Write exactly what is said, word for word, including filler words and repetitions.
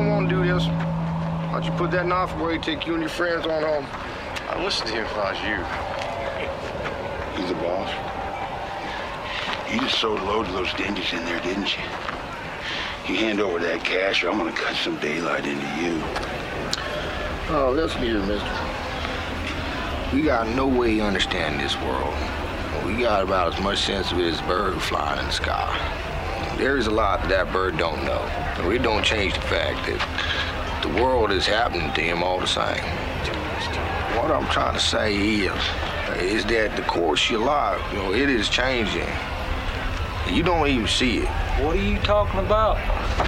don't want to do this, why don't you put that knife away, take you and your friends on home? I'd listen to him if I was you. He's the boss. You just sold a load of those dingies in there, didn't you? You hand over that cash or I'm gonna cut some daylight into you. Oh, listen here, mister. We got no way to understand this world. We got about as much sense of it as a bird flying in the sky. There is a lot that that bird don't know. But it don't change the fact that the world is happening to him all the same. What I'm trying to say is, is that the course of your life, you know, it is changing. You don't even see it. What are you talking about?